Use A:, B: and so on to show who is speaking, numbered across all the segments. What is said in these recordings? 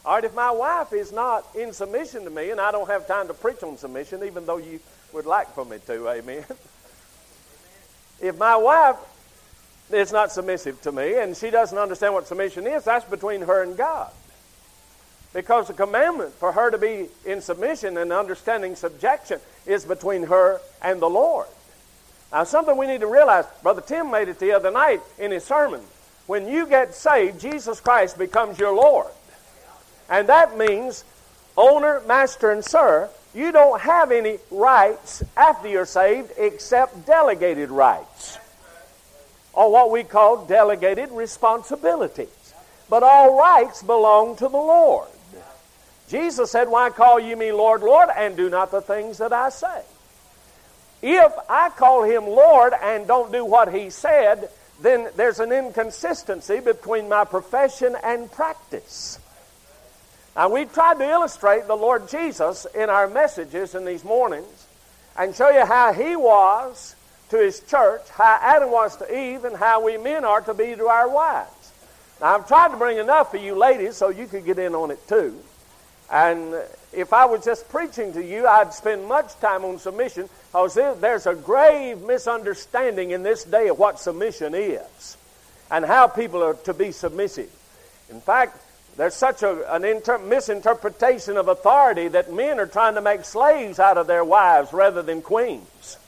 A: All right, if my wife is not in submission to me, and I don't have time to preach on submission, even though you would like for me to, amen. If my wife is not submissive to me, and she doesn't understand what submission is, that's between her and God. Because the commandment for her to be in submission and understanding subjection is between her and the Lord. Now, something we need to realize, Brother Tim made it the other night in his sermon. When you get saved, Jesus Christ becomes your Lord. And that means, owner, master, and sir, you don't have any rights after you're saved except delegated rights, or what we call delegated responsibilities. But all rights belong to the Lord. Jesus said, "Why call you me Lord, Lord, and do not the things that I say?" If I call him Lord and don't do what he said, then there's an inconsistency between my profession and practice. Now, we've tried to illustrate the Lord Jesus in our messages in these mornings and show you how he was to his church, how Adam was to Eve, and how we men are to be to our wives. Now, I've tried to bring enough for you ladies so you could get in on it too. And if I was just preaching to you, I'd spend much time on submission, because there's a grave misunderstanding in this day of what submission is and how people are to be submissive. In fact, there's such an misinterpretation of authority that men are trying to make slaves out of their wives rather than queens.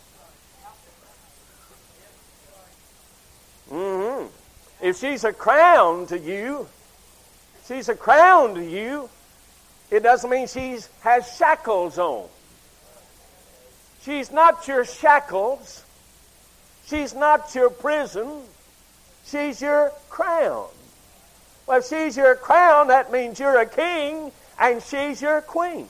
A: If she's a crown to you, it doesn't mean she has shackles on. She's not your shackles. She's not your prison. She's your crown. Well, if she's your crown, that means you're a king and she's your queen.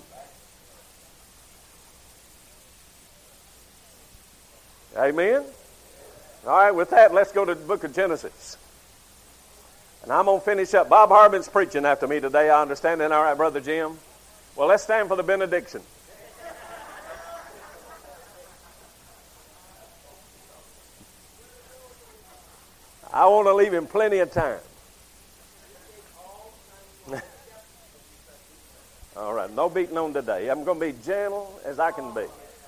A: Amen? All right, with that, let's go to the book of Genesis. And I'm going to finish up. Bob Harbin's preaching after me today, I understand. All right, Brother Jim? Well, let's stand for the benediction. I want to leave him plenty of time. All right, no beating on today. I'm going to be gentle as I can be.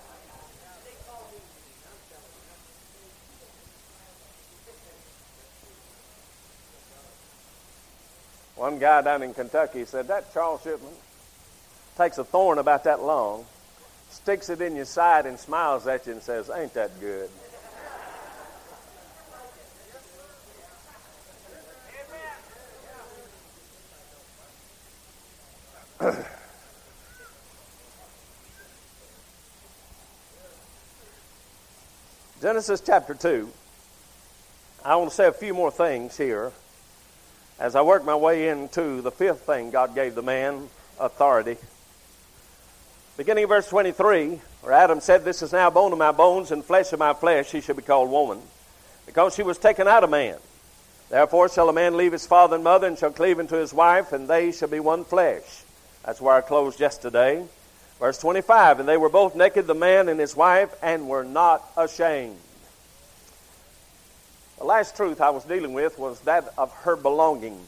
A: One guy down in Kentucky said, that Charles Shipman takes a thorn about that long, sticks it in your side and smiles at you and says, ain't that good? Genesis chapter 2. I want to say a few more things here as I work my way into the fifth thing God gave the man, authority. Beginning of verse 23, where Adam said, this is now bone of my bones and flesh of my flesh, she shall be called woman, because she was taken out of man. Therefore shall a man leave his father and mother, and shall cleave unto his wife, and they shall be one flesh. That's where I closed yesterday. Verse 25, and they were both naked, the man and his wife, and were not ashamed. The last truth I was dealing with was that of her belonging.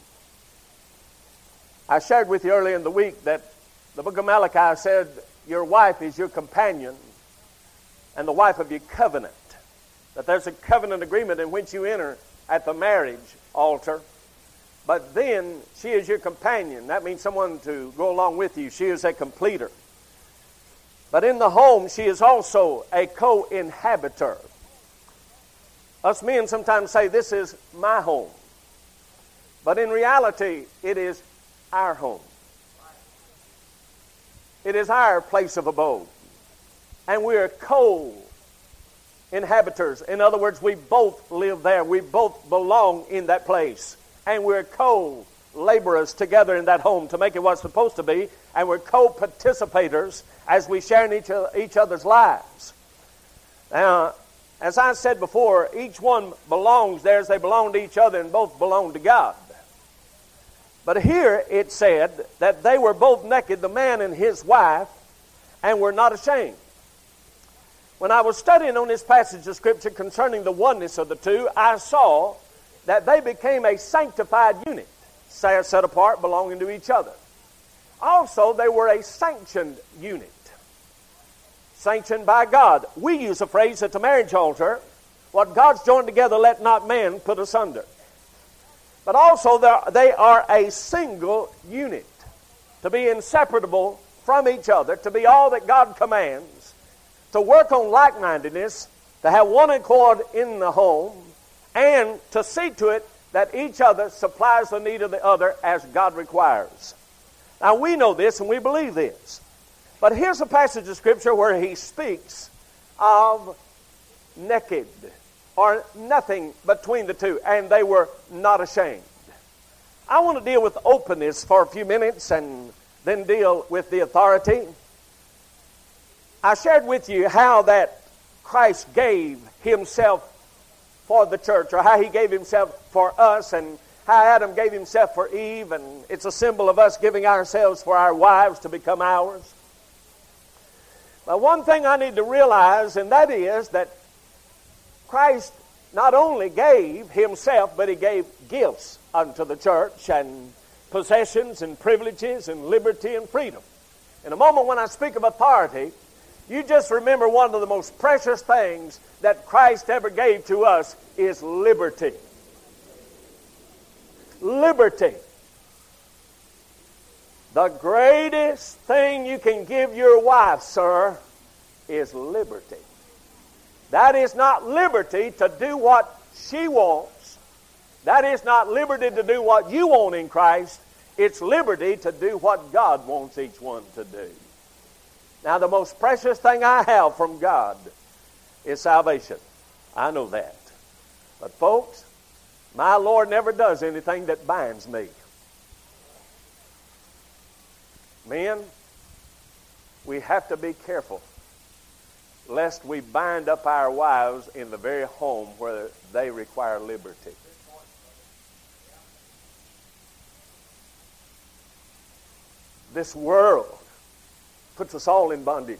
A: I shared with you earlier in the week that the book of Malachi said, your wife is your companion and the wife of your covenant. That there's a covenant agreement in which you enter at the marriage altar. But then she is your companion. That means someone to go along with you. She is a completer. But in the home, she is also a co-inhabitor. Us men sometimes say, this is my home. But in reality, it is our home. It is our place of abode. And we are co-inhabitors. In other words, we both live there. We both belong in that place. And we're co-laborers together in that home to make it what it's supposed to be. And we're co-participators as we share in each other's lives. Now, as I said before, each one belongs there as they belong to each other, and both belong to God. But here it said that they were both naked, the man and his wife, and were not ashamed. When I was studying on this passage of Scripture concerning the oneness of the two, I saw that they became a sanctified unit, set apart, belonging to each other. Also, they were a sanctioned unit. Sanctioned by God. We use a phrase at the marriage altar, what God's joined together, let not man put asunder. But also, they are a single unit. To be inseparable from each other, to be all that God commands, to work on like-mindedness, to have one accord in the home, and to see to it that each other supplies the need of the other as God requires. Now, we know this and we believe this. But here's a passage of Scripture where he speaks of naked, or nothing between the two, and they were not ashamed. I want to deal with openness for a few minutes and then deal with the authority. I shared with you how that Christ gave himself for the church, or how he gave himself for us, and how Adam gave himself for Eve, and it's a symbol of us giving ourselves for our wives to become ours. But one thing I need to realize, and that is that Christ not only gave himself, but he gave gifts unto the church, and possessions and privileges and liberty and freedom. In a moment when I speak of authority, you just remember one of the most precious things that Christ ever gave to us is liberty. Liberty. The greatest thing you can give your wife, sir, is liberty. That is not liberty to do what she wants. That is not liberty to do what you want in Christ. It's liberty to do what God wants each one to do. Now, the most precious thing I have from God is salvation. I know that. But folks, my Lord never does anything that binds me. Men, we have to be careful lest we bind up our wives in the very home where they require liberty. This world puts us all in bondage.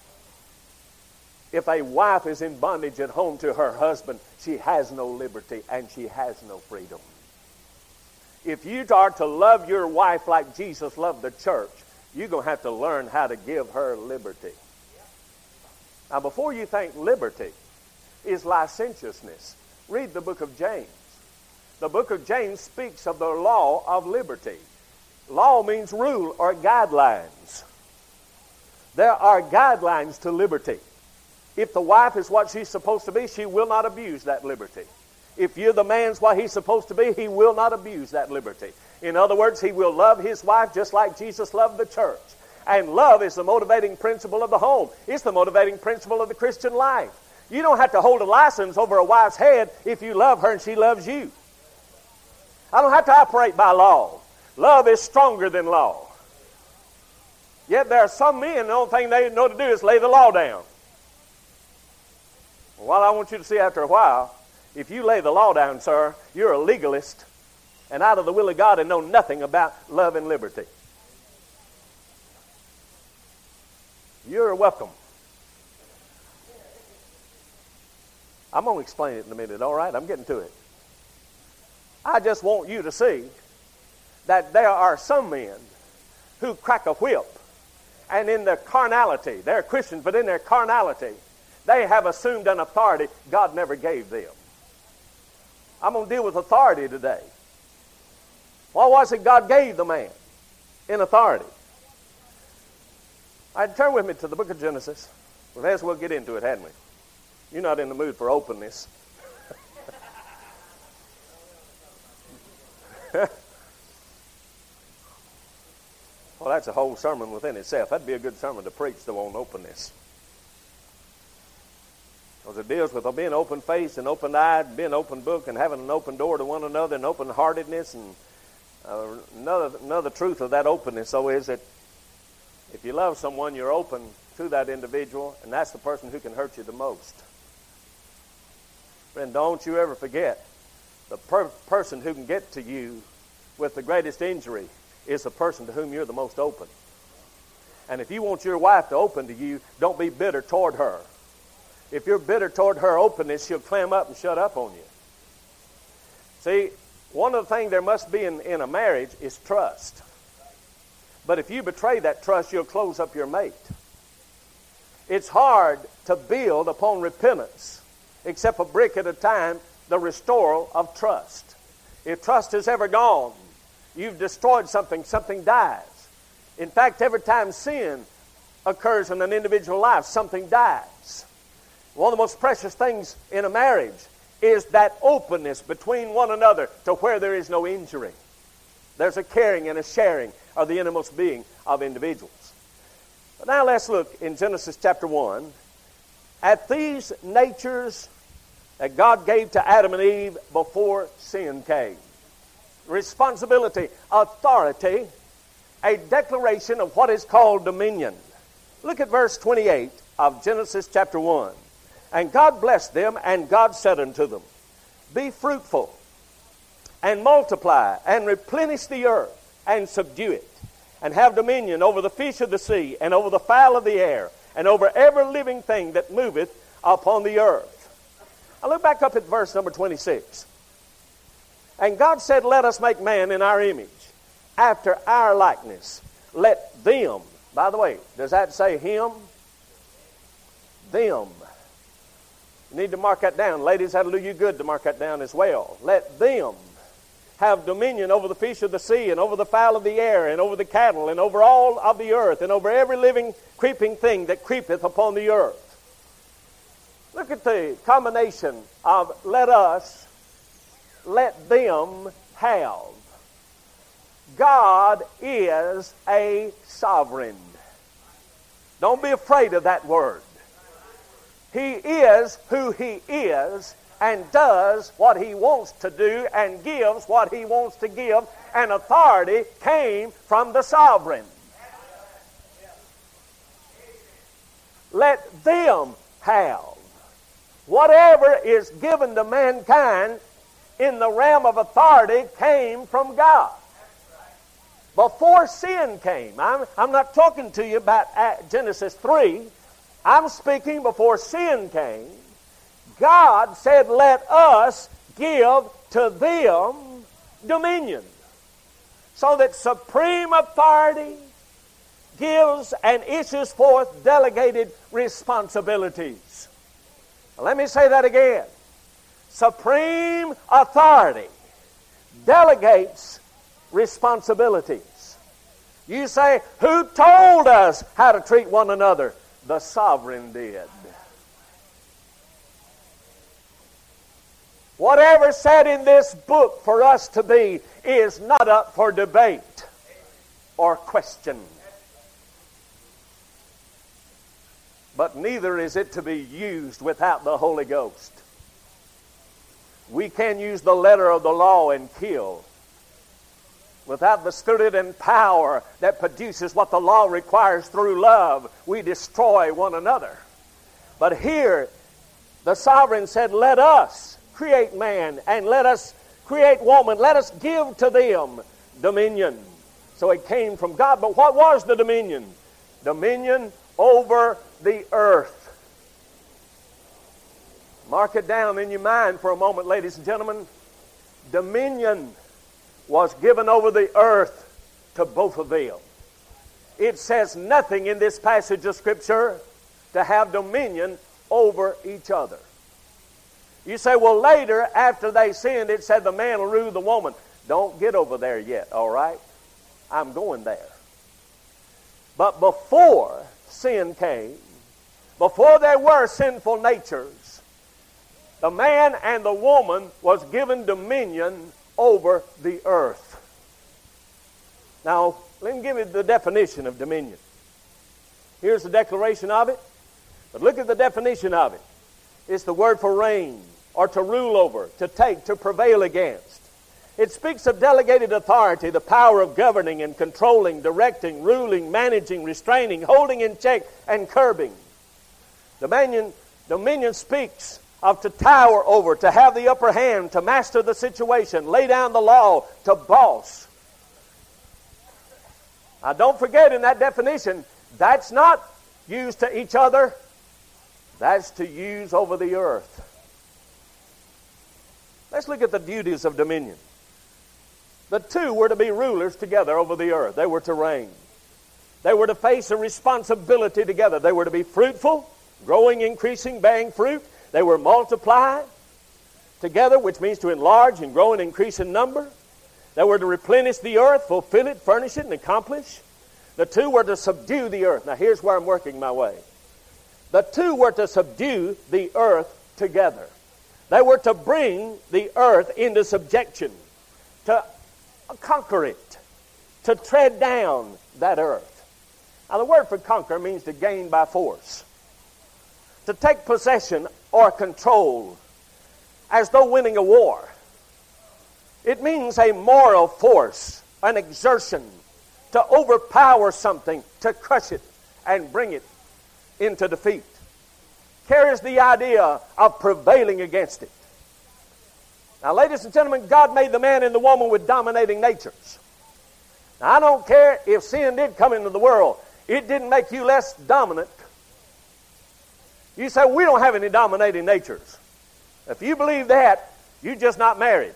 A: If a wife is in bondage at home to her husband, she has no liberty and she has no freedom. If you are to love your wife like Jesus loved the church, you're going to have to learn how to give her liberty. Now, before you think liberty is licentiousness, read the book of James. The book of James speaks of the law of liberty. Law means rule or guidelines. There are guidelines to liberty. If the wife is what she's supposed to be, she will not abuse that liberty. If you're the man's what he's supposed to be, he will not abuse that liberty. In other words, he will love his wife just like Jesus loved the church. And love is the motivating principle of the home. It's the motivating principle of the Christian life. You don't have to hold a license over a wife's head if you love her and she loves you. I don't have to operate by law. Love is stronger than law. Yet there are some men, the only thing they know to do is lay the law down. Well, I want you to see after a while, if you lay the law down, sir, you're a legalist and out of the will of God and know nothing about love and liberty. You're welcome. I'm going to explain it in a minute, all right? I'm getting to it. I just want you to see that there are some men who crack a whip, and in their carnality, they're Christians, but in their carnality, they have assumed an authority God never gave them. I'm going to deal with authority today. What was it God gave the man in authority? All right, turn with me to the book of Genesis. We may as well get into it, hadn't we? You're not in the mood for openness. Well, that's a whole sermon within itself. That'd be a good sermon to preach, though, on openness. Because it deals with being open-faced and open-eyed, being an open book and having an open door to one another and open-heartedness. And another truth of that openness, though, is that if you love someone, you're open to that individual, and that's the person who can hurt you the most. Friend, don't you ever forget, the person who can get to you with the greatest injury is the person to whom you're the most open. And if you want your wife to open to you, don't be bitter toward her. If you're bitter toward her openness, she'll clam up and shut up on you. See, one of the things there must be in a marriage is trust. But if you betray that trust, you'll close up your mate. It's hard to build upon repentance, except a brick at a time, the restoral of trust. If trust is ever gone, you've destroyed something, something dies. In fact, every time sin occurs in an individual life, something dies. One of the most precious things in a marriage is that openness between one another to where there is no injury. There's a caring and a sharing of the innermost being of individuals. But now let's look in Genesis chapter 1 at these natures that God gave to Adam and Eve before sin came. Responsibility, authority, a declaration of what is called dominion. Look at verse 28 of Genesis chapter 1. And God blessed them, and God said unto them, Be fruitful, and multiply, and replenish the earth, and subdue it, and have dominion over the fish of the sea, and over the fowl of the air, and over every living thing that moveth upon the earth. Now look back up at verse number 26. And God said, Let us make man in our image, after our likeness. Let them, by the way, does that say him? Them. You need to mark that down. Ladies, that'll do you good to mark that down as well. Let them have dominion over the fish of the sea, and over the fowl of the air, and over the cattle, and over all of the earth, and over every living creeping thing that creepeth upon the earth. Look at the combination of let us, let them have. God is a sovereign. Don't be afraid of that word. He is who He is, and does what He wants to do, and gives what He wants to give, and authority came from the sovereign. Let them have. Whatever is given to mankind in the realm of authority came from God. Before sin came, I'm not talking to you about Genesis 3. I'm speaking before sin came. God said, let us give to them dominion. So that supreme authority gives and issues forth delegated responsibilities. Now, let me say that again. Supreme authority delegates responsibilities. You say, who told us how to treat one another? The sovereign did. Whatever said in this book for us to be is not up for debate or question. But neither is it to be used without the Holy Ghost. We can use the letter of the law and kill. Without the spirit and power that produces what the law requires through love, we destroy one another. But here, the sovereign said, let us create man and let us create woman. Let us give to them dominion. So it came from God. But what was the dominion? Dominion over the earth. Mark it down in your mind for a moment, ladies and gentlemen. Dominion was given over the earth to both of them. It says nothing in this passage of Scripture to have dominion over each other. You say, well, later, after they sinned, it said the man will rule the woman. Don't get over there yet, all right? I'm going there. But before sin came, before there were sinful natures, the man and the woman was given dominion over the earth. Now, let me give you the definition of dominion. Here's the declaration of it. But look at the definition of it. It's the word for reign, or to rule over, to take, to prevail against. It speaks of delegated authority, the power of governing and controlling, directing, ruling, managing, restraining, holding in check, and curbing. Dominion speaks of to tower over, to have the upper hand, to master the situation, lay down the law, to boss. Now don't forget in that definition, that's not used to each other. That's to use over the earth. Let's look at the duties of dominion. The two were to be rulers together over the earth. They were to reign. They were to face a responsibility together. They were to be fruitful, growing, increasing, bearing fruit. They were multiply together, which means to enlarge and grow and increase in number. They were to replenish the earth, fulfill it, furnish it, and accomplish. The two were to subdue the earth. Now here's where I'm working my way. The two were to subdue the earth together. They were to bring the earth into subjection, to conquer it, to tread down that earth. Now the word for conquer means to gain by force, to take possession or control, as though winning a war. It means a moral force, an exertion, to overpower something, to crush it and bring it into defeat. Carries the idea of prevailing against it. Now, ladies and gentlemen, God made the man and the woman with dominating natures. Now, I don't care if sin did come into the world. It didn't make you less dominant. You say, we don't have any dominating natures. If you believe that, you're just not married.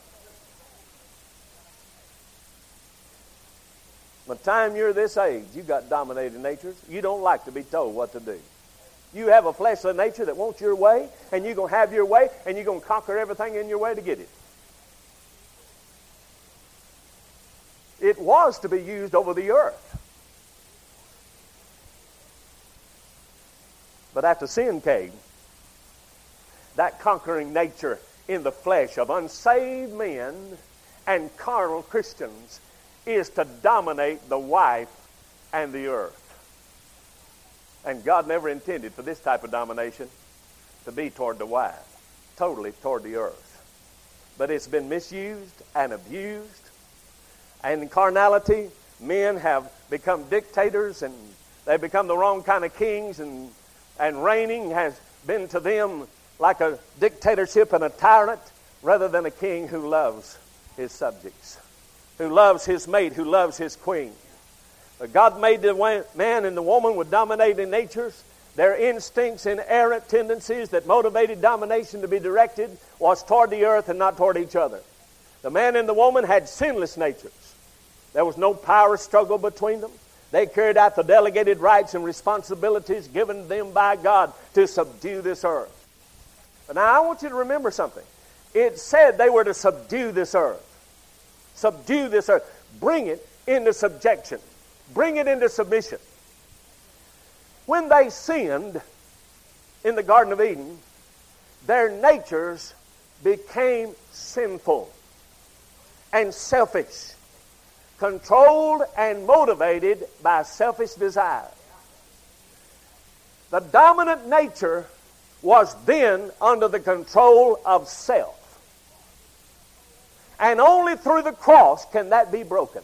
A: By the time you're this age, you've got dominating natures. You don't like to be told what to do. You have a fleshly nature that wants your way, and you're going to have your way, and you're going to conquer everything in your way to get it. It was to be used over the earth. But after sin came, that conquering nature in the flesh of unsaved men and carnal Christians is to dominate the wife and the earth. And God never intended for this type of domination to be toward the wife, totally toward the earth. But it's been misused and abused. And in carnality, men have become dictators, and they've become the wrong kind of kings, and reigning has been to them like a dictatorship and a tyrant, rather than a king who loves his subjects, who loves his mate, who loves his queen. But God made the man and the woman with dominating natures. Their instincts and errant tendencies that motivated domination to be directed was toward the earth and not toward each other. The man and the woman had sinless natures. There was no power struggle between them. They carried out the delegated rights and responsibilities given them by God to subdue this earth. But now I want you to remember something. It said they were to subdue this earth. Subdue this earth. Bring it into subjection. Bring it into submission. When they sinned in the Garden of Eden, their natures became sinful and selfish, controlled and motivated by selfish desire. The dominant nature was then under the control of self. And only through the cross can that be broken.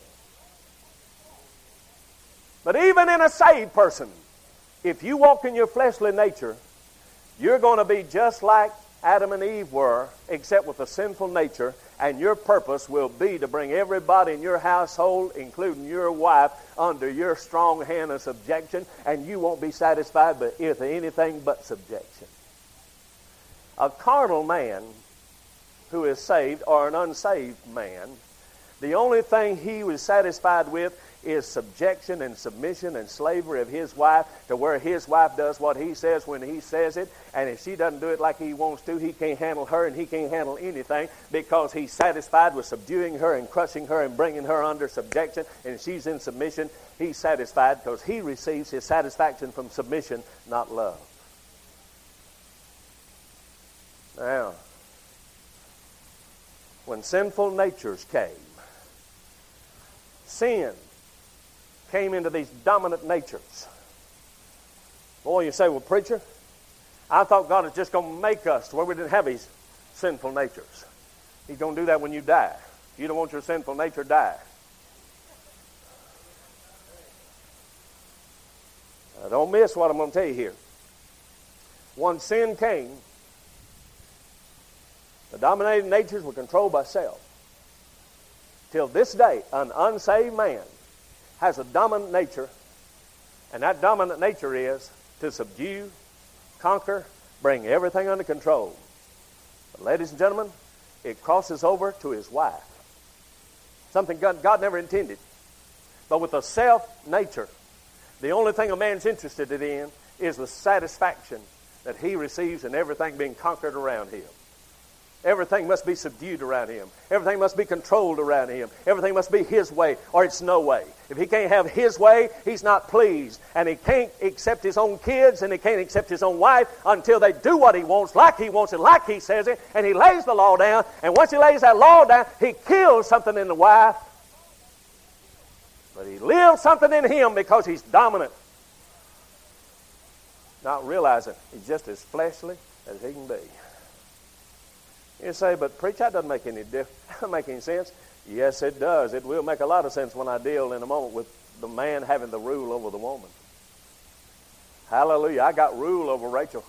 A: But even in a saved person, if you walk in your fleshly nature, you're going to be just like Adam and Eve were, except with a sinful nature, and your purpose will be to bring everybody in your household, including your wife, under your strong hand of subjection, and you won't be satisfied with anything but subjection. A carnal man who is saved, or an unsaved man, the only thing he was satisfied with is subjection and submission and slavery of his wife, to where his wife does what he says when he says it, and if she doesn't do it like he wants to, he can't handle her and he can't handle anything, because he's satisfied with subduing her and crushing her and bringing her under subjection, and if she's in submission, he's satisfied because he receives his satisfaction from submission, not love. Now, when sinful natures came, sin came into these dominant natures. Boy, you say, well, preacher, I thought God was just going to make us to where we didn't have these sinful natures. He's going to do that when you die. You don't want your sinful nature to die. Now, don't miss what I'm going to tell you here. Once sin came, the dominating natures were controlled by self. Till this day, an unsaved man has a dominant nature, and that dominant nature is to subdue, conquer, bring everything under control. But ladies and gentlemen, it crosses over to his wife. Something God never intended. But with a self nature, The only thing a man's interested in is the satisfaction that he receives in everything being conquered around him. Everything must be subdued around him. Everything must be controlled around him. Everything must be his way, or it's no way. If he can't have his way, he's not pleased. And he can't accept his own kids, and he can't accept his own wife until they do what he wants it, like he says it, and he lays the law down. And once he lays that law down, he kills something in the wife. But he lives something in him because he's dominant. Not realizing he's just as fleshly as he can be. You say, but preacher, that doesn't make any difference. Doesn't make any sense. Yes, it does. It will make a lot of sense when I deal in a moment with the man having the rule over the woman. Hallelujah. I got rule over Rachel.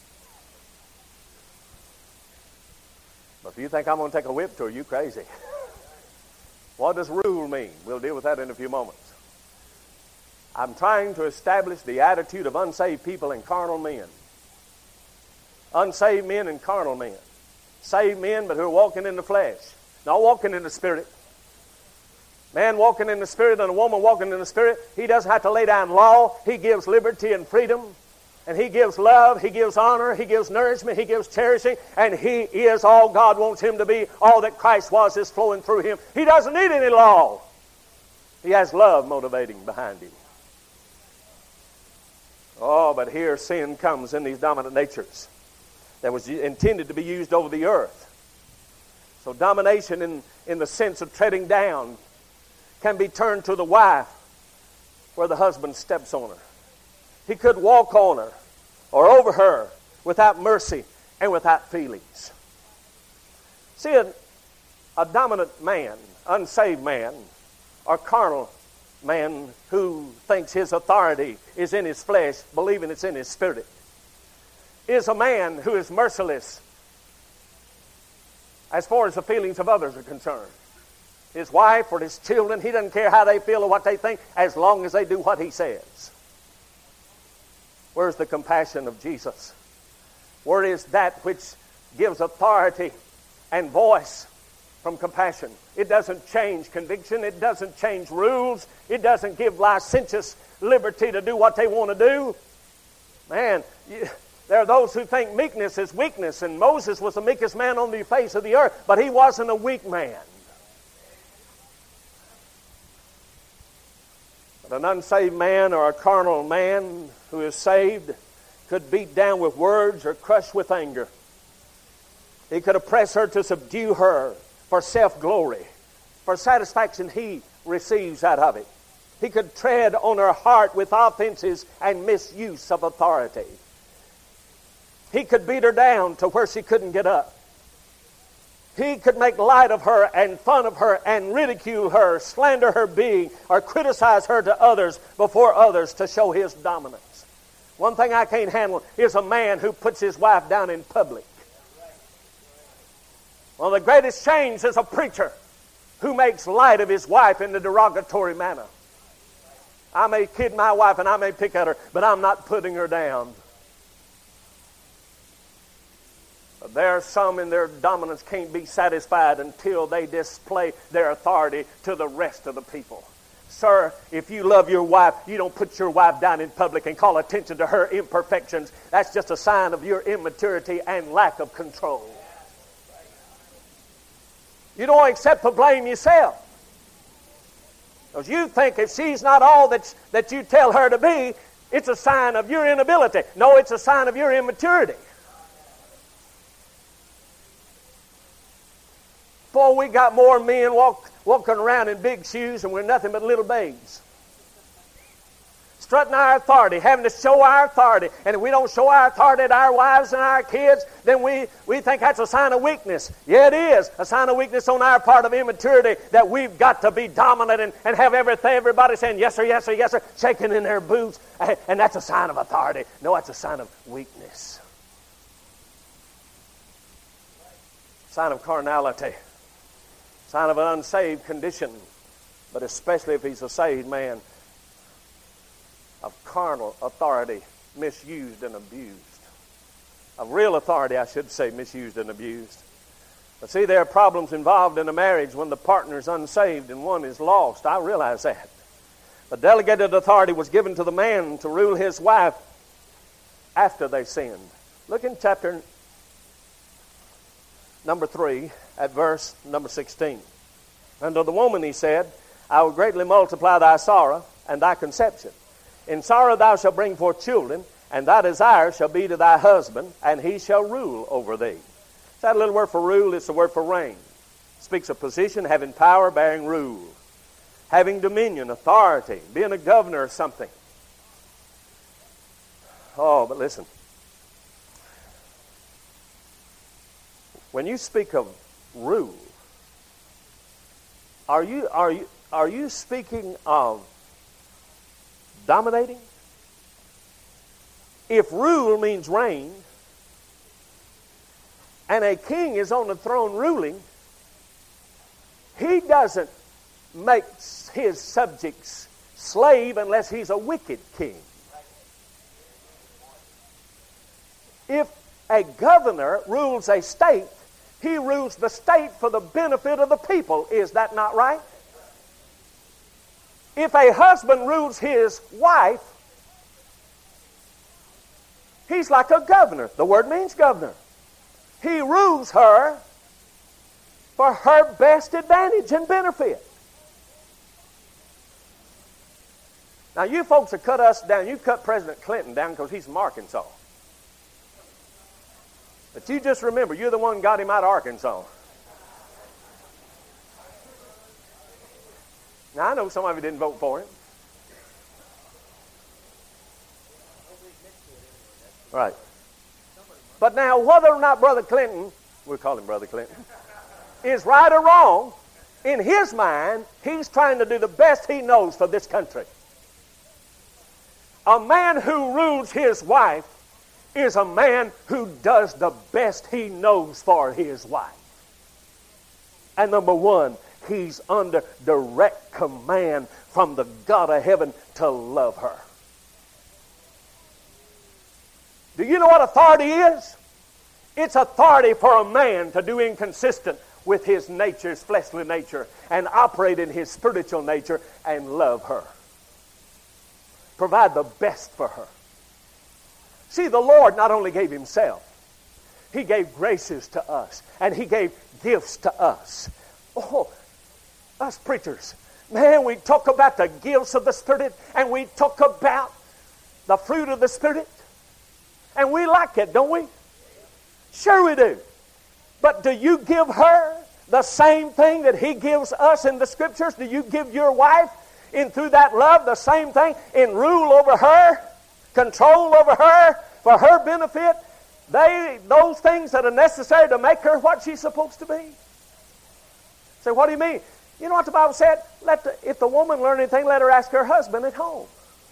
A: But if you think I'm going to take a whip to her, you crazy. What does rule mean? We'll deal with that in a few moments. I'm trying to establish the attitude of unsaved people and carnal men. Unsaved men and carnal men. Saved men, but who are walking in the flesh, not walking in the Spirit. Man walking in the Spirit and a woman walking in the Spirit, he doesn't have to lay down law. He gives liberty and freedom, and he gives love, he gives honor, he gives nourishment, he gives cherishing, and he is all God wants him to be. All that Christ was is flowing through him. He doesn't need any law. He has love motivating behind him. Oh, but here sin comes in these dominant natures that was intended to be used over the earth. So domination in the sense of treading down can be turned to the wife where the husband steps on her. He could walk on her or over her without mercy and without feelings. See, a dominant man, unsaved man, or carnal man who thinks his authority is in his flesh, believing it's in his spirit, is a man who is merciless as far as the feelings of others are concerned. His wife or his children, he doesn't care how they feel or what they think as long as they do what he says. Where's the compassion of Jesus? Where is that which gives authority and voice from compassion? It doesn't change conviction. It doesn't change rules. It doesn't give licentious liberty to do what they want to do. Man, there are those who think meekness is weakness, and Moses was the meekest man on the face of the earth, but he wasn't a weak man. But an unsaved man or a carnal man who is saved could beat down with words or crush with anger. He could oppress her to subdue her for self-glory, for satisfaction he receives out of it. He could tread on her heart with offenses and misuse of authority. He could beat her down to where she couldn't get up. He could make light of her and fun of her and ridicule her, slander her being, or criticize her to others before others to show his dominance. One thing I can't handle is a man who puts his wife down in public. One of the greatest shames is a preacher who makes light of his wife in a derogatory manner. I may kid my wife and I may pick at her, but I'm not putting her down. But there are some in their dominance can't be satisfied until they display their authority to the rest of the people. Sir, if you love your wife, you don't put your wife down in public and call attention to her imperfections. That's just a sign of your immaturity and lack of control. You don't accept the blame yourself. Because you think if she's not all that you tell her to be, it's a sign of your inability. No, it's a sign of your immaturity. Boy, we got more men walking around in big shoes and we're nothing but little babes. Strutting our authority, having to show our authority. And if we don't show our authority to our wives and our kids, then we think that's a sign of weakness. Yeah, it is a sign of weakness on our part of immaturity, that we've got to be dominant and have everybody saying, yes, sir, yes, sir, yes, sir, shaking in their boots. And that's a sign of authority. No, that's a sign of weakness. Sign of carnality. Sign of an unsaved condition, but especially if he's a saved man, of carnal authority misused and abused. Of real authority, I should say, misused and abused. But see, there are problems involved in a marriage when the partner is unsaved and one is lost. I realize that. The delegated authority was given to the man to rule his wife after they sinned. Look in chapter number 3 at verse number 16. Unto the woman he said, I will greatly multiply thy sorrow and thy conception. In sorrow thou shalt bring forth children, and thy desire shall be to thy husband, and he shall rule over thee. That little word for rule is the word for reign. It speaks of position, having power, bearing rule, having dominion, authority, being a governor or something. Oh, but listen. When you speak of rule, are you speaking of dominating? If rule means reign, and a king is on the throne ruling, he doesn't make his subjects slave unless he's a wicked king. If a governor rules a state, he rules the state for the benefit of the people. Is that not right? If a husband rules his wife, he's like a governor. The word means governor. He rules her for her best advantage and benefit. Now, you folks have cut us down. You cut President Clinton down because he's from Arkansas. But you just remember, you're the one who got him out of Arkansas. Now, I know some of you didn't vote for him. Right. But now, whether or not Brother Clinton, we'll call him Brother Clinton, is right or wrong, in his mind, he's trying to do the best he knows for this country. A man who rules his wife is a man who does the best he knows for his wife. And number one, he's under direct command from the God of heaven to love her. Do you know what authority is? It's authority for a man to do inconsistent with his nature, his fleshly nature, and operate in his spiritual nature and love her. Provide the best for her. See, the Lord not only gave himself, he gave graces to us, and he gave gifts to us. Oh, us preachers, man, we talk about the gifts of the Spirit, and we talk about the fruit of the Spirit, and we like it, don't we? Sure we do. But do you give her the same thing that he gives us in the Scriptures? Do you give your wife, in through that love, the same thing in rule over her, control over her, for her benefit? Those things that are necessary to make her what she's supposed to be. So what do you mean? You know what the Bible said? If the woman learn anything, let her ask her husband at home.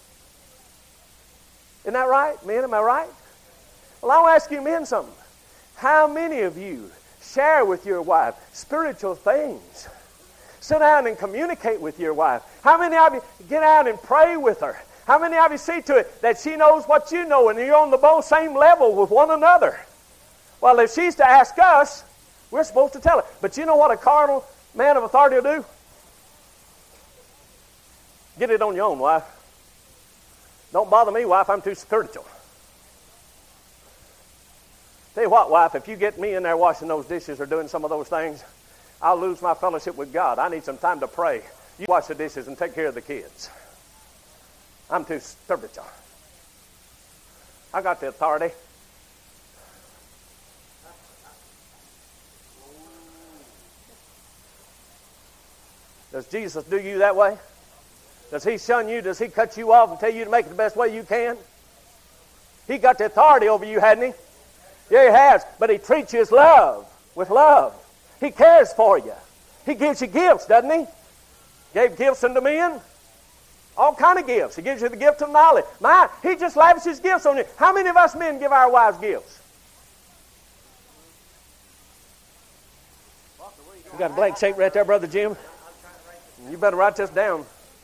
A: Isn't that right? Men, am I right? Well, I'll ask you men something. How many of you share with your wife spiritual things? Sit down and communicate with your wife. How many of you get out and pray with her? How many of you see to it that she knows what you know and you're on the both same level with one another? Well, if she's to ask us, we're supposed to tell her. But you know what a carnal man of authority will do? Get it on your own, wife. Don't bother me, wife. I'm too spiritual. Tell you what, wife, if you get me in there washing those dishes or doing some of those things, I'll lose my fellowship with God. I need some time to pray. You wash the dishes and take care of the kids. I'm too spiritual. I got the authority. Does Jesus do you that way? Does he shun you? Does he cut you off and tell you to make it the best way you can? He got the authority over you, hadn't he? Yeah, he has. But he treats you with love. He cares for you. He gives you gifts, doesn't he? Gave gifts unto men. All kind of gifts. He gives you the gift of knowledge. He just lavishes gifts on you. How many of us men give our wives gifts? You got a blank check right there, Brother Jim? You better write this down.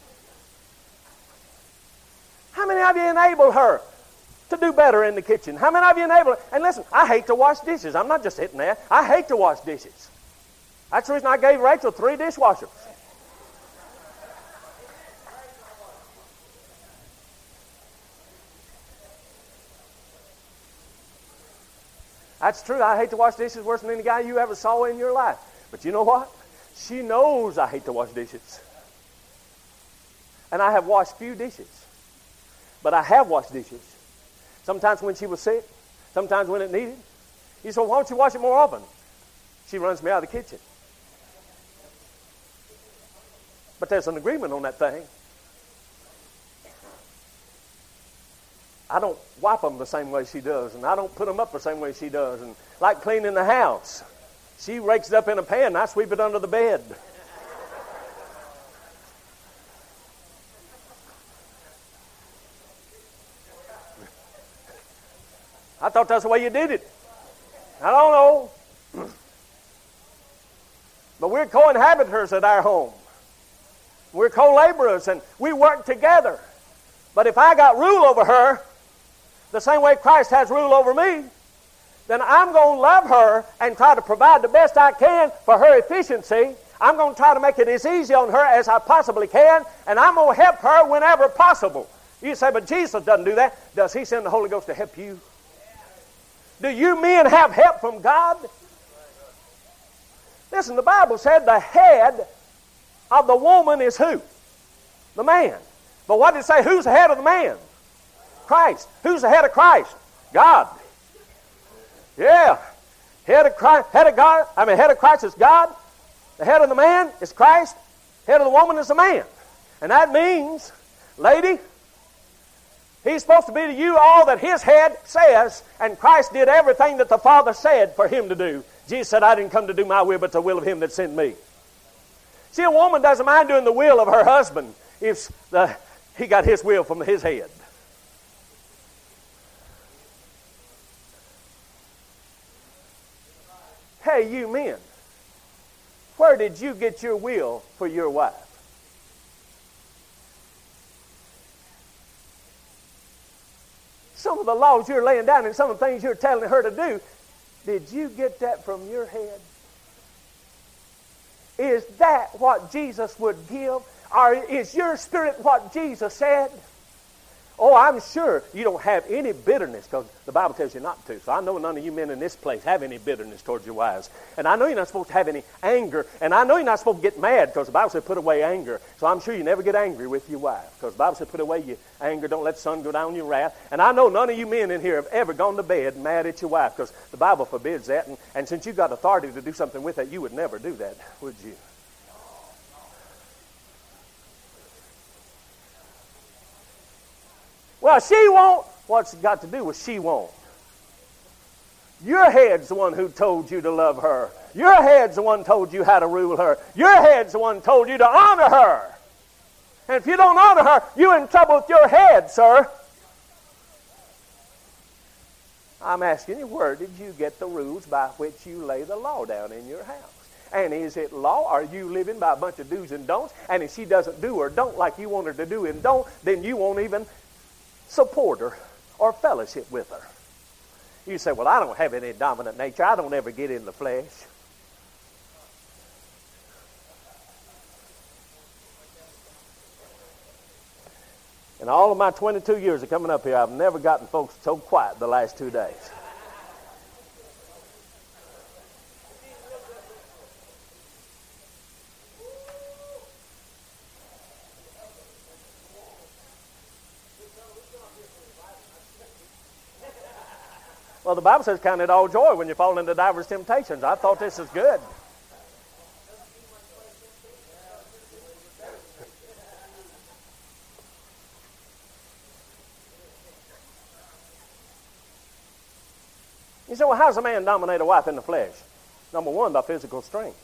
A: How many of you enable her to do better in the kitchen? How many of you enable her? And listen, I hate to wash dishes. I'm not just hitting there. I hate to wash dishes. That's the reason I gave Rachel 3 dishwashers. That's true. I hate to wash dishes worse than any guy you ever saw in your life. But you know what? She knows I hate to wash dishes. And I have washed few dishes. But I have washed dishes. Sometimes when she was sick. Sometimes when it needed. You say, why don't you wash it more often? She runs me out of the kitchen. But there's an agreement on that thing. I don't wipe them the same way she does, and I don't put them up the same way she does. And like cleaning the house, she rakes it up in a pan, and I sweep it under the bed. I thought that's the way you did it. I don't know. But we're co-inhabitants at our home. We're co-laborers, and we work together. But if I got rule over her, the same way Christ has rule over me, then I'm going to love her and try to provide the best I can for her efficiency. I'm going to try to make it as easy on her as I possibly can, and I'm going to help her whenever possible. You say, but Jesus doesn't do that. Does He send the Holy Ghost to help you? Do you men have help from God? Listen, the Bible said the head of the woman is who? The man. But what did it say? Who's the head of the man? Christ. Who's the head of Christ? God. Yeah. Head of Christ is God. The head of the man is Christ. Head of the woman is the man. And that means, lady, he's supposed to be to you all that his head says, and Christ did everything that the Father said for him to do. Jesus said, I didn't come to do my will, but the will of him that sent me. See, a woman doesn't mind doing the will of her husband if he got his will from his head. Hey, you men, where did you get your will for your wife? Some of the laws you're laying down and some of the things you're telling her to do, did you get that from your head? Is that what Jesus would give? Or is your spirit what Jesus said? Oh, I'm sure you don't have any bitterness because the Bible tells you not to. So I know none of you men in this place have any bitterness towards your wives. And I know you're not supposed to have any anger. And I know you're not supposed to get mad because the Bible said put away anger. So I'm sure you never get angry with your wife because the Bible said put away your anger. Don't let the sun go down on your wrath. And I know none of you men in here have ever gone to bed mad at your wife because the Bible forbids that. And since you've got authority to do something with that, you would never do that, would you? Well, she won't. What's it got to do with she won't? Your head's the one who told you to love her. Your head's the one who told you how to rule her. Your head's the one who told you to honor her. And if you don't honor her, you're in trouble with your head, sir. I'm asking you, where did you get the rules by which you lay the law down in your house? And is it law? Are you living by a bunch of do's and don'ts? And if she doesn't do or don't like you want her to do and don't, then you won't even support her or fellowship with her. You say, well, I don't have any dominant nature. I don't ever get in the flesh. In all of my 22 years of coming up here, I've never gotten folks so quiet the last 2 days. Well, the Bible says count it all joy when you fall into diverse temptations. I thought this is good. You say, well, how does a man dominate a wife in the flesh? Number one, by physical strength.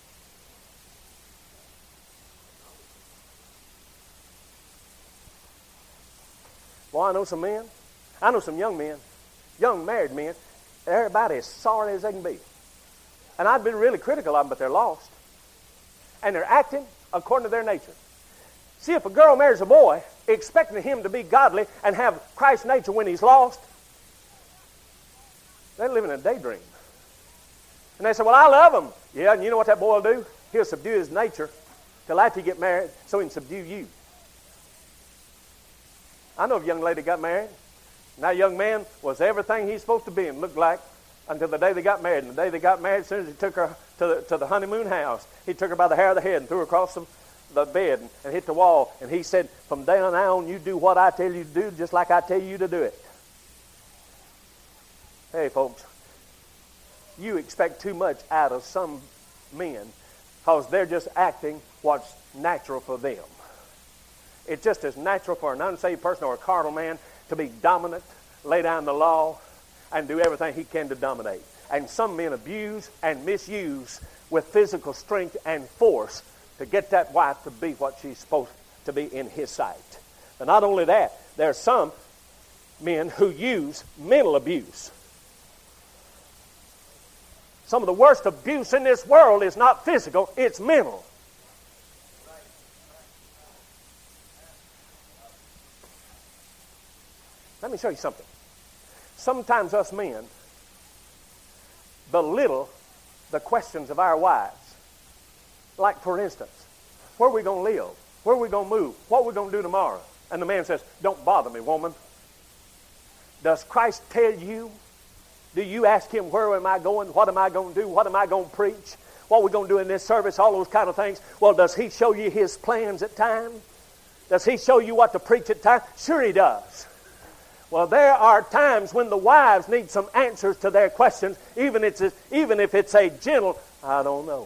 A: Well, I know some men. I know some young men. Young married men, they're about as sorry as they can be. And I've been really critical of them, but they're lost. And they're acting according to their nature. See, if a girl marries a boy, expecting him to be godly and have Christ's nature when he's lost, they're living a daydream. And they say, well, I love him. Yeah, and you know what that boy will do? He'll subdue his nature till after you get married so he can subdue you. I know of a young lady got married. And that young man was everything he's supposed to be and looked like. until the day they got married. And the day they got married, as soon as he took her to the honeymoon house, he took her by the hair of the head and threw her across the bed and hit the wall. And he said, from now on, you do what I tell you to do, just like I tell you to do it. Hey, folks, you expect too much out of some men because they're just acting what's natural for them. It's just as natural for an unsaved person or a carnal man to be dominant, lay down the law, and do everything he can to dominate. And some men abuse and misuse with physical strength and force to get that wife to be what she's supposed to be in his sight. And not only that, there are some men who use mental abuse. Some of the worst abuse in this world is not physical, it's mental. Let me show you something. Sometimes us men belittle the questions of our wives. Like, for instance, where are we going to live? Where are we going to move? What are we going to do tomorrow? And the man says, don't bother me, woman. Does Christ tell you? Do you ask him, where am I going? What am I going to do? What am I going to preach? What are we going to do in this service? All those kind of things. Well, does he show you his plans at times? Does he show you what to preach at times? Sure he does. Well, there are times when the wives need some answers to their questions, even if it's a gentle, I don't know.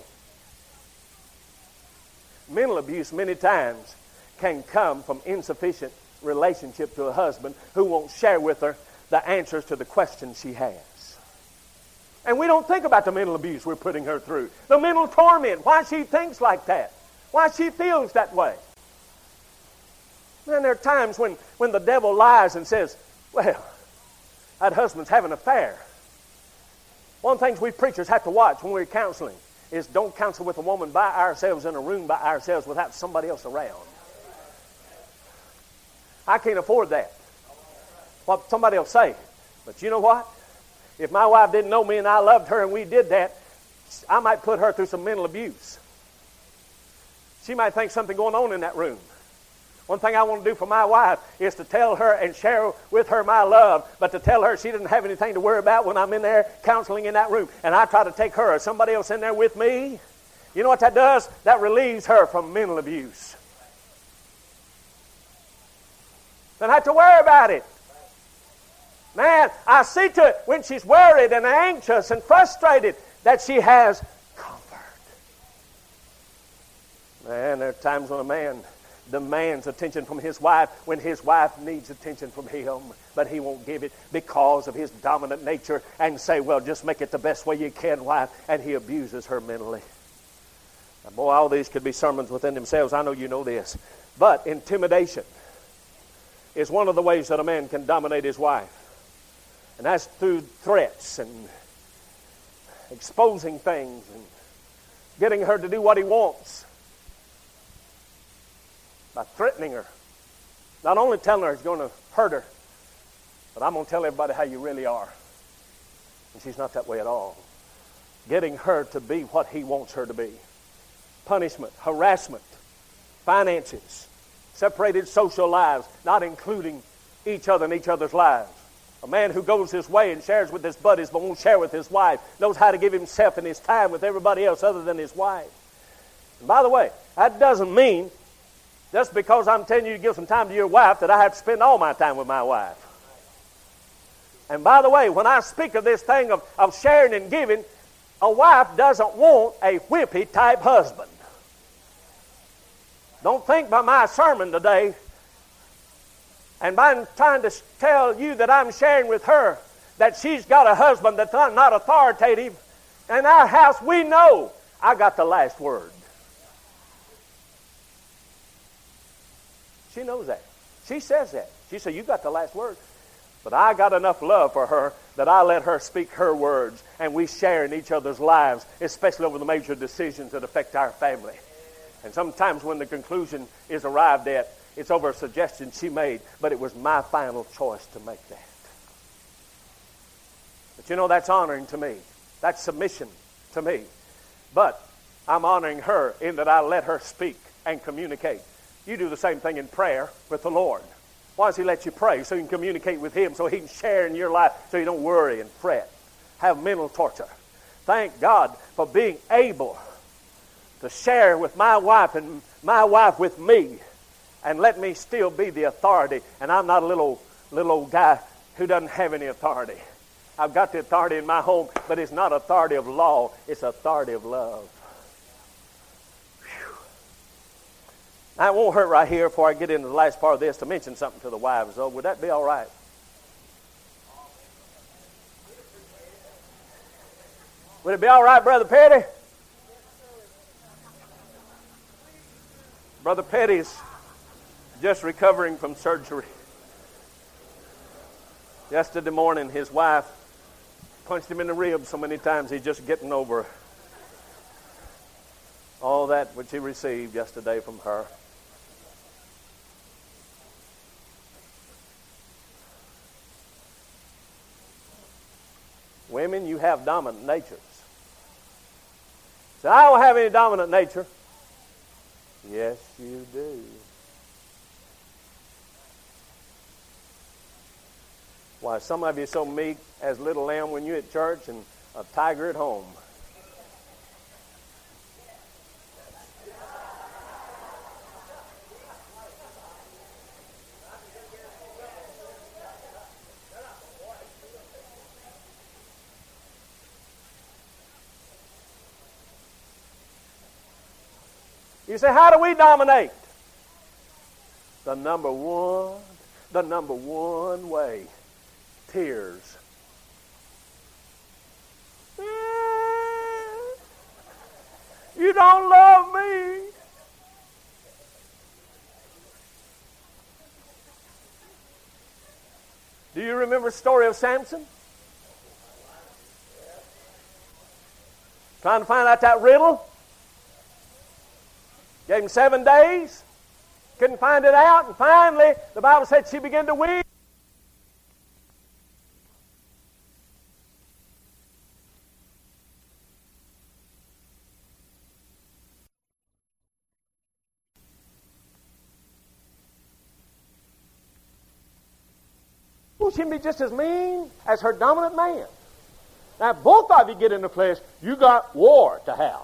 A: Mental abuse many times can come from insufficient relationship to a husband who won't share with her the answers to the questions she has. And we don't think about the mental abuse we're putting her through. The mental torment, why she thinks like that. Why she feels that way. And there are times when the devil lies and says, well, that husband's having an affair. One of the things we preachers have to watch when we're counseling is don't counsel with a woman by ourselves in a room by ourselves without somebody else around. I can't afford that. What somebody will say. But you know what? If my wife didn't know me and I loved her and we did that, I might put her through some mental abuse. She might think something going on in that room. One thing I want to do for my wife is to tell her and share with her my love, but to tell her she doesn't have anything to worry about when I'm in there counseling in that room. And I try to take her or somebody else in there with me. You know what that does? That relieves her from mental abuse. Don't have to worry about it. Man, I see to it when she's worried and anxious and frustrated that she has comfort. Man, there are times when a man demands attention from his wife when his wife needs attention from him, but he won't give it because of his dominant nature and say, well, just make it the best way you can, wife, and he abuses her mentally. Now, boy, all these could be sermons within themselves. I know you know this. But intimidation is one of the ways that a man can dominate his wife. And that's through threats and exposing things and getting her to do what he wants. By threatening her. Not only telling her he's going to hurt her, but I'm going to tell everybody how you really are. And she's not that way at all. Getting her to be what he wants her to be. Punishment, harassment, finances, separated social lives, not including each other in each other's lives. A man who goes his way and shares with his buddies but won't share with his wife knows how to give himself and his time with everybody else other than his wife. And by the way, that doesn't mean just because I'm telling you to give some time to your wife that I have to spend all my time with my wife. And by the way, when I speak of this thing of sharing and giving, a wife doesn't want a whippy type husband. Don't think by my sermon today and by trying to tell you that I'm sharing with her that she's got a husband that's not authoritative. In our house, we know I got the last word. She knows that. She says that. She said, you got the last word. But I got enough love for her that I let her speak her words, and we share in each other's lives, especially over the major decisions that affect our family. And sometimes when the conclusion is arrived at, it's over a suggestion she made, but it was my final choice to make that. But you know, that's honoring to me. That's submission to me. But I'm honoring her in that I let her speak and communicate. You do the same thing in prayer with the Lord. Why does he let you pray? So you can communicate with him, so he can share in your life, so you don't worry and fret. have mental torture. Thank God for being able to share with my wife and my wife with me, and let me still be the authority. And I'm not a little old guy who doesn't have any authority. I've got the authority in my home, but it's not authority of law. It's authority of love. Whew. Now, it won't hurt right here before I get into the last part of this to mention something to the wives, though. Would that be all right? Would it be all right, Brother Petty? Brother Petty's just recovering from surgery. Yesterday morning, his wife punched him in the ribs so many times he's just getting over all that which he received yesterday from her. Women, you have dominant natures. So I don't have any dominant nature. Yes, you do. Why, some of you are so meek as little lamb when you're at church and a tiger at home. You say, how do we dominate? The number one way. Tears. You don't love me. Do you remember the story of Samson? Trying to find out that riddle? Gave him 7 days. Couldn't find it out. And finally, the Bible said she began to weep. She can be just as mean as her dominant man. Now, if both of you get in the flesh, you got war to have.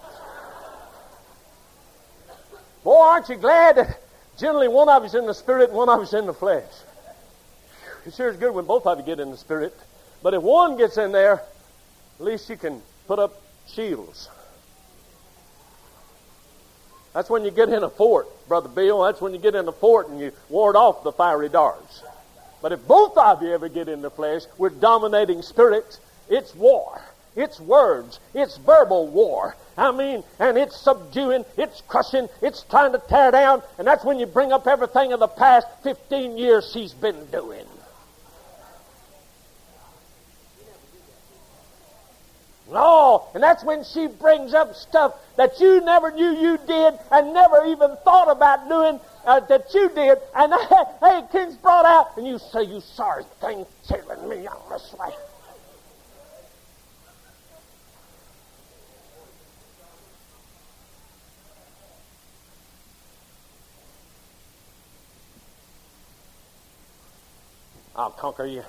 A: Boy, aren't you glad that generally one of you's in the spirit and one of you's in the flesh? It sure is good when both of you get in the spirit. But if one gets in there, at least you can put up shields. That's when you get in a fort, Brother Bill. That's when you get in a fort and you ward off the fiery darts. But if both of you ever get in the flesh with dominating spirits, it's war. It's words. It's verbal war. I mean, and it's subduing, it's crushing, it's trying to tear down, and that's when you bring up everything of the past 15 years she's been doing. No, and that's when she brings up stuff that you never knew you did and never even thought about doing that you did, and hey, King's brought out, and you say, you sorry thing, telling me on this way. I'll conquer you.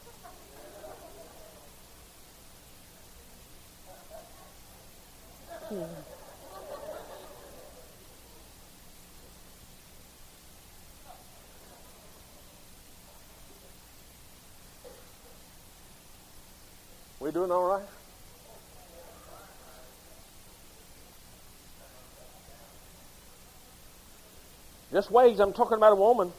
A: We doing all right? Just ways, I'm talking about a woman.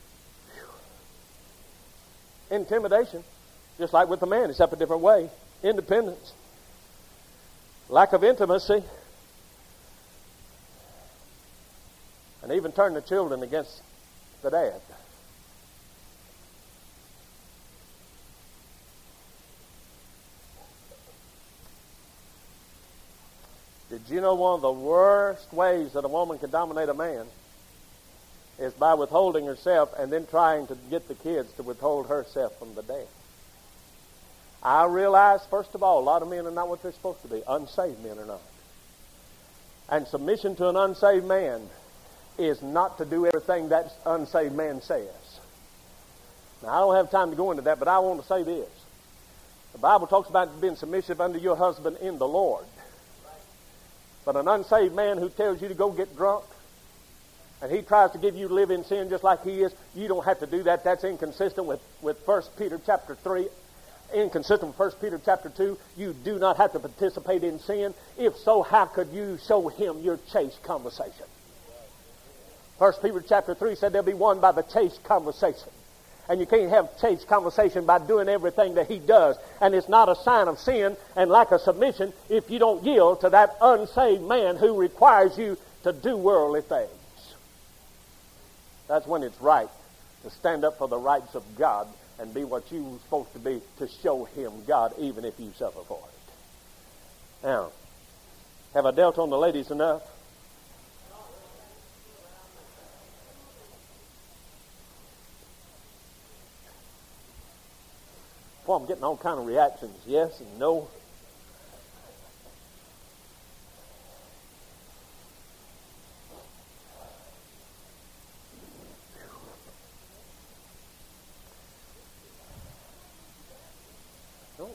A: Intimidation, just like with the man, except a different way. Independence. Lack of intimacy. And even turn the children against the dad. Did you know one of the worst ways that a woman can dominate a man is by withholding herself and then trying to get the kids to withhold herself from the dad? I realize, first of all, a lot of men are not what they're supposed to be. Unsaved men are not. And submission to an unsaved man is not to do everything that unsaved man says. Now, I don't have time to go into that, but I want to say this. The Bible talks about being submissive unto your husband in the Lord. But an unsaved man who tells you to go get drunk, and he tries to give you to live in sin just like he is, you don't have to do that. That's inconsistent with 1 Peter chapter 3. Inconsistent with 1 Peter chapter 2. You do not have to participate in sin. If so, how could you show him your chaste conversation? 1 Peter chapter 3 said they'll be won by the chaste conversation. And you can't have chaste conversation by doing everything that he does. And it's not a sign of sin and lack of submission if you don't yield to that unsaved man who requires you to do worldly things. That's when it's right to stand up for the rights of God and be what you were supposed to be, to show him God, even if you suffer for it. Now, have I dealt on the ladies enough? Well, I'm getting all kind of reactions, yes and no. No.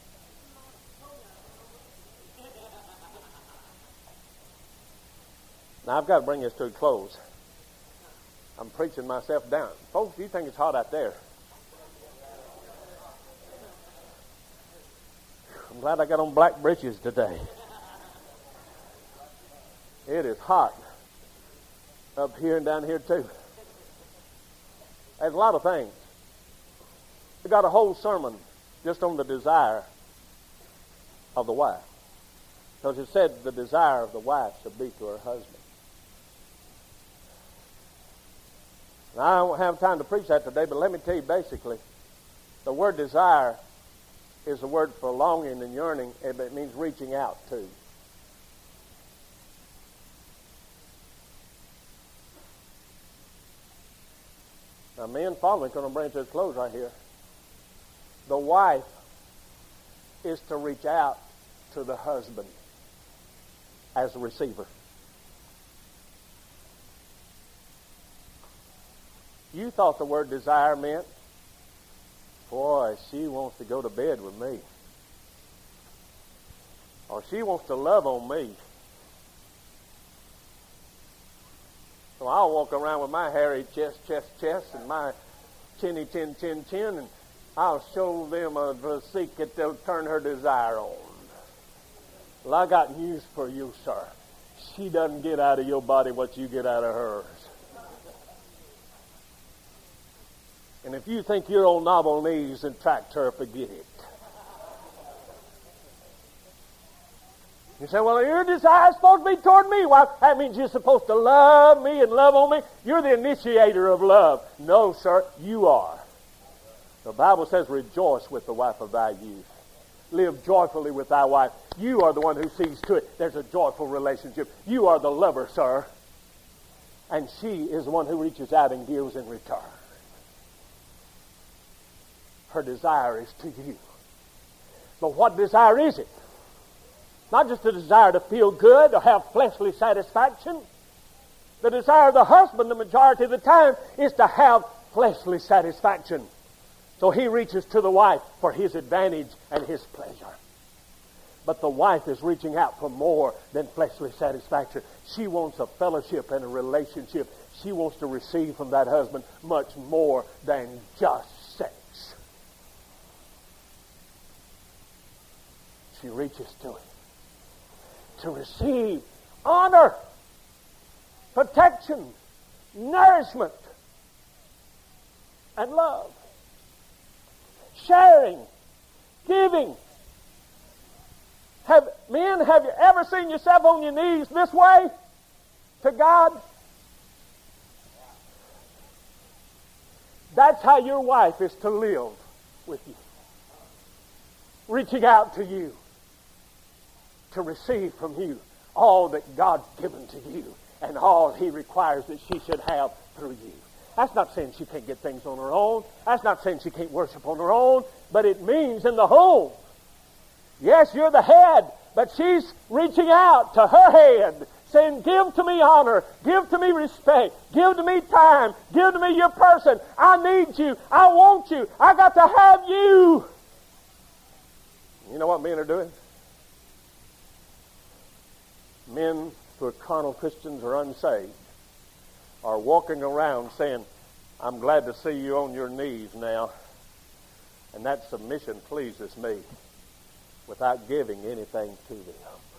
A: Now, I've got to bring this to a close. I'm preaching myself down. Folks, you think it's hot out there? I'm glad I got on black breeches today. It is hot up here and down here too. There's a lot of things. We got a whole sermon just on the desire of the wife. Because it said the desire of the wife should be to her husband. Now, I don't have time to preach that today, but let me tell you basically, the word desire is the word for longing and yearning, and it means reaching out to. Now, me and Father are going to bring it to a close right here. The wife is to reach out to the husband as a receiver. You thought the word desire meant, boy, she wants to go to bed with me. Or she wants to love on me. So I'll walk around with my hairy chest, and my chinny chin, and I'll show them a physique that they'll turn her desire on. Well, I got news for you, sir. She doesn't get out of your body what you get out of hers. And if you think you're on novel knees and tracked her, forget it. You say, well, your desire is supposed to be toward me. Well, that means you're supposed to love me and love on me. You're the initiator of love. No, sir, you are. The Bible says, rejoice with the wife of thy youth. Live joyfully with thy wife. You are the one who sees to it there's a joyful relationship. You are the lover, sir. And she is the one who reaches out and gives in return. Her desire is to you. But what desire is it? Not just the desire to feel good or have fleshly satisfaction. The desire of the husband, the majority of the time, is to have fleshly satisfaction. So he reaches to the wife for his advantage and his pleasure. But the wife is reaching out for more than fleshly satisfaction. She wants a fellowship and a relationship. She wants to receive from that husband much more than just sex. She reaches to it to receive honor, protection, nourishment, and love. Sharing, giving. Men, have you ever seen yourself on your knees this way to God? That's how your wife is to live with you. Reaching out to you to receive from you all that God's given to you and all He requires that she should have through you. That's not saying she can't get things on her own. That's not saying she can't worship on her own. But it means in the home. Yes, you're the head, but she's reaching out to her head, saying, give to me honor, give to me respect, give to me time, give to me your person. I need you. I want you. I got to have you. You know what men are doing? Men who are carnal Christians or unsaved are walking around saying, I'm glad to see you on your knees now. And that submission pleases me, without giving anything to them.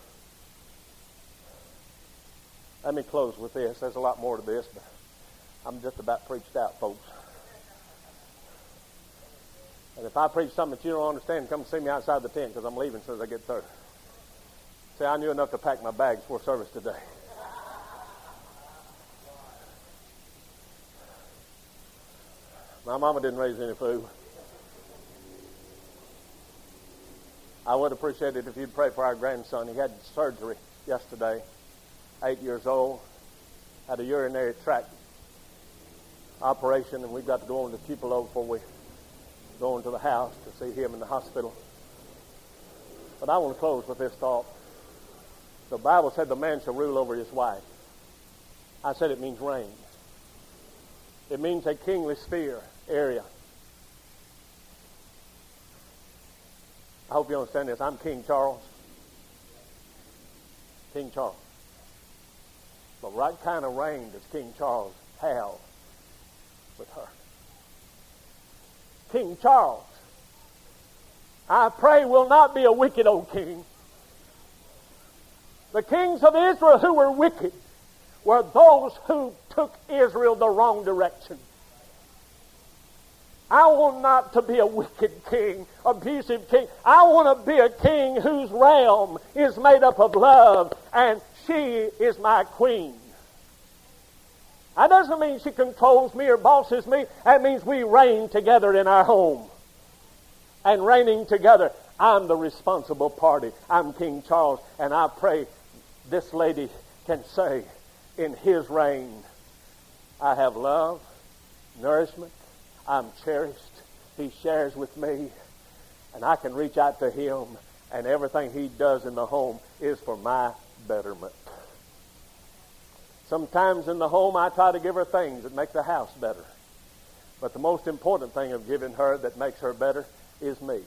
A: Let me close with this. There's a lot more to this, but I'm just about preached out, folks. And if I preach something that you don't understand, come see me outside the tent, because I'm leaving as soon as I get through. See, I knew enough to pack my bags for service today. My mama didn't raise any food. I would appreciate it if you'd pray for our grandson. He had surgery yesterday, 8 years old, had a urinary tract operation, and we've got to go on to Tupelo before we go into the house to see him in the hospital. But I want to close with this thought. The Bible said the man shall rule over his wife. I said it means reign. It means a kingly sphere, area. I hope you understand this. I'm King Charles. King Charles. But what kind of reign does King Charles have with her? King Charles, I pray, will not be a wicked old king. The kings of Israel who were wicked were those who took Israel the wrong direction. I want not to be a wicked king, abusive king. I want to be a king whose realm is made up of love, and she is my queen. That doesn't mean she controls me or bosses me. That means we reign together in our home. And reigning together, I'm the responsible party. I'm King Charles, and I pray this lady can say, in his reign, I have love, nourishment, I'm cherished, he shares with me, and I can reach out to him, and everything he does in the home is for my betterment. Sometimes in the home I try to give her things that make the house better. But the most important thing of giving her that makes her better is me.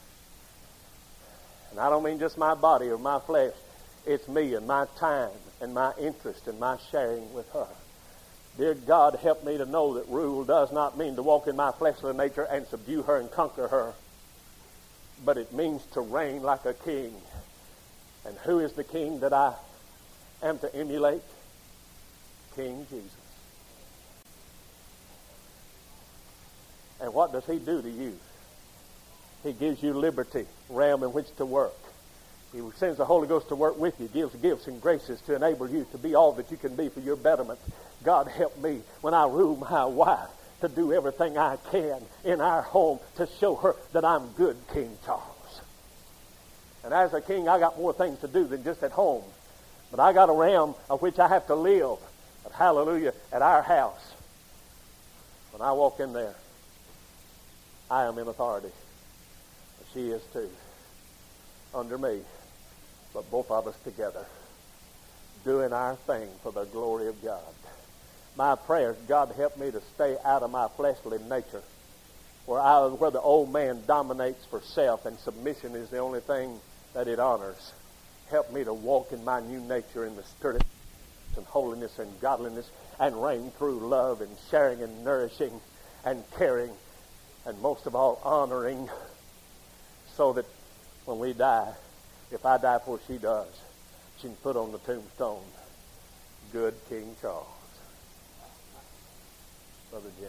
A: And I don't mean just my body or my flesh. It's me and my time and my interest and my sharing with her. Dear God, help me to know that rule does not mean to walk in my fleshly nature and subdue her and conquer her. But it means to reign like a king. And who is the king that I am to emulate? King Jesus. And what does he do to you? He gives you liberty, realm in which to work. He sends the Holy Ghost to work with you, gives gifts and graces to enable you to be all that you can be for your betterment. God help me when I rule my wife to do everything I can in our home to show her that I'm good King Charles. And as a king, I got more things to do than just at home. But I got a realm of which I have to live. But hallelujah, at our house, when I walk in there, I am in authority. But she is too. Under me. But both of us together. Doing our thing for the glory of God. My prayer is, God help me to stay out of my fleshly nature. Where the old man dominates for self and submission is the only thing that it honors. Help me to walk in my new nature in the spirit and holiness and godliness and reign through love and sharing and nourishing and caring and most of all honoring, so that when we die, if I die before she does, she can put on the tombstone, good King Charles. Brother Jimmy.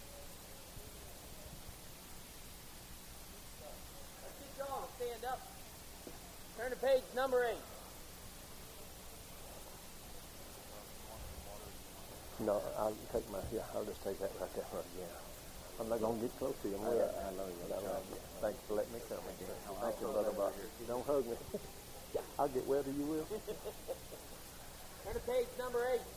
B: Let's get y'all to stand up. Turn to page number 8.
A: No, I'll just take that right there. Yeah. I'm not going to get close to you. I know you. Thank you for letting me come. Thank you, Brother Bob. Don't hug me. I'll get wet or you will.
B: Turn to page number 8.